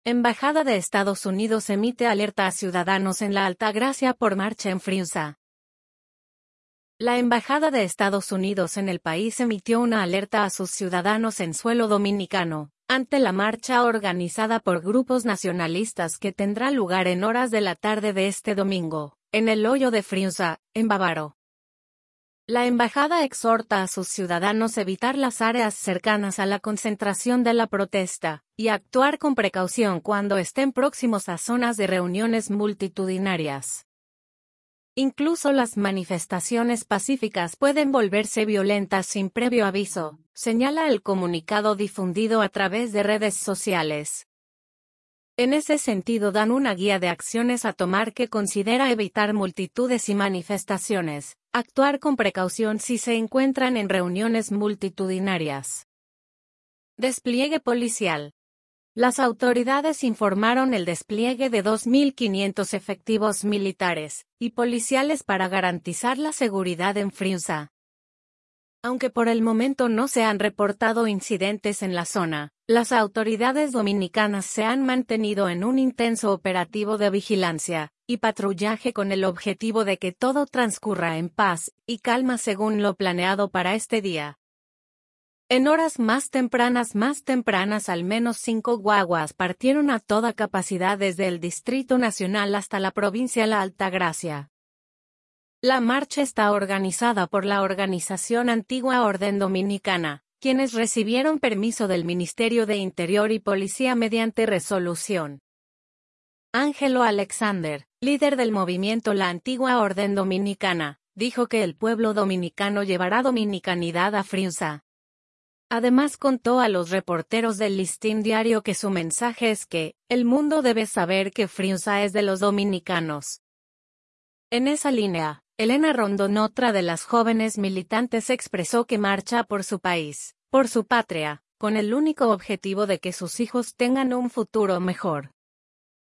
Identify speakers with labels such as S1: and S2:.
S1: Embajada de Estados Unidos emite alerta a ciudadanos en la Altagracia por marcha en Friusa. La Embajada de Estados Unidos en el país emitió una alerta a sus ciudadanos en suelo dominicano, ante la marcha organizada por grupos nacionalistas que tendrá lugar en horas de la tarde de este domingo, en el hoyo de Friusa, en Bávaro. La embajada exhorta a sus ciudadanos evitar las áreas cercanas a la concentración de la protesta, y actuar con precaución cuando estén próximos a zonas de reuniones multitudinarias. Incluso las manifestaciones pacíficas pueden volverse violentas sin previo aviso, señala el comunicado difundido a través de redes sociales. En ese sentido dan una guía de acciones a tomar que considera evitar multitudes y manifestaciones, actuar con precaución si se encuentran en reuniones multitudinarias. Despliegue policial. Las autoridades informaron el despliegue de 2.500 efectivos militares y policiales para garantizar la seguridad en Friusa. Aunque por el momento no se han reportado incidentes en la zona, las autoridades dominicanas se han mantenido en un intenso operativo de vigilancia y patrullaje con el objetivo de que todo transcurra en paz y calma según lo planeado para este día. En horas más tempranas al menos 5 guaguas partieron a toda capacidad desde el Distrito Nacional hasta la provincia La Altagracia. La marcha está organizada por la organización Antigua Orden Dominicana, quienes recibieron permiso del Ministerio de Interior y Policía mediante resolución. Ángelo Alexander, líder del movimiento La Antigua Orden Dominicana, dijo que el pueblo dominicano llevará dominicanidad a Friusa. Además contó a los reporteros del Listín Diario que su mensaje es que el mundo debe saber que Friusa es de los dominicanos. En esa línea, Elena Rondón, otra de las jóvenes militantes, expresó que marcha por su país, por su patria, con el único objetivo de que sus hijos tengan un futuro mejor.